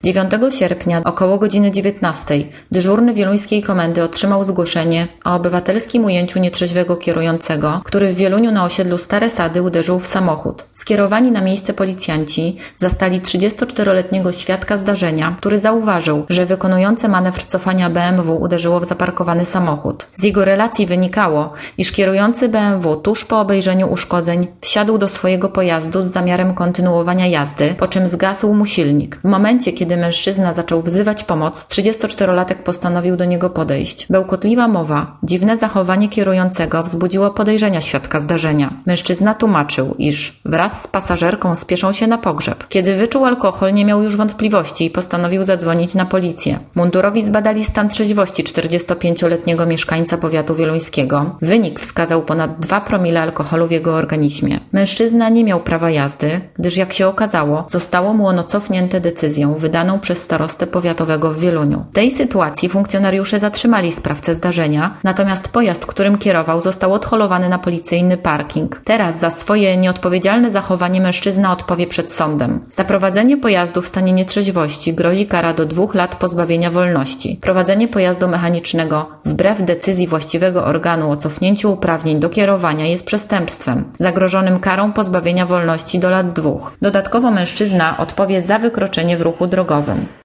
9 sierpnia około godziny 19 dyżurny wieluńskiej komendy otrzymał zgłoszenie o obywatelskim ujęciu nietrzeźwego kierującego, który w Wieluniu na osiedlu Stare Sady uderzył w samochód. Skierowani na miejsce policjanci zastali 34-letniego świadka zdarzenia, który zauważył, że wykonujące manewr cofania BMW uderzyło w zaparkowany samochód. Z jego relacji wynikało, iż kierujący BMW tuż po obejrzeniu uszkodzeń wsiadł do swojego pojazdu z zamiarem kontynuowania jazdy, po czym zgasł mu silnik. W momencie, kiedy mężczyzna zaczął wzywać pomoc, 34-latek postanowił do niego podejść. Bełkotliwa mowa, dziwne zachowanie kierującego wzbudziło podejrzenia świadka zdarzenia. Mężczyzna tłumaczył, iż wraz z pasażerką spieszą się na pogrzeb. Kiedy wyczuł alkohol, nie miał już wątpliwości i postanowił zadzwonić na policję. Mundurowi zbadali stan trzeźwości 45-letniego mieszkańca powiatu wieluńskiego. Wynik wskazał ponad 2 promile alkoholu w jego organizmie. Mężczyzna nie miał prawa jazdy, gdyż jak się okazało, zostało mu ono cofnięte decyzją wydaną przez starostę powiatowego w Wieluniu. W tej sytuacji funkcjonariusze zatrzymali sprawcę zdarzenia, natomiast pojazd, którym kierował, został odholowany na policyjny parking. Teraz za swoje nieodpowiedzialne zachowanie mężczyzna odpowie przed sądem. Za prowadzenie pojazdu w stanie nietrzeźwości grozi kara do 2 lat pozbawienia wolności. Prowadzenie pojazdu mechanicznego wbrew decyzji właściwego organu o cofnięciu uprawnień do kierowania jest przestępstwem, zagrożonym karą pozbawienia wolności do lat 2. Dodatkowo mężczyzna odpowie za wykroczenie w ruchu drogowym.